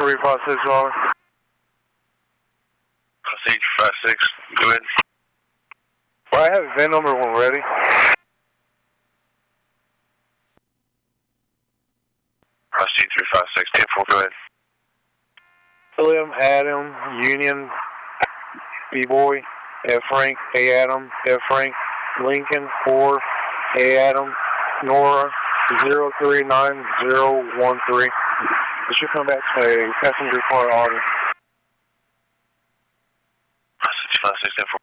356 Lawler. 356, go ahead. Well, I have VIN number when ready. Rusty 356, 10-4, go ahead. William, Adam, Union, B-Boy, F. Frank, A. Adam, F. Frank, Lincoln, 4, A. Adam, Nora, 039013. It should come back to a passenger car order. Rusty 256, 10-4.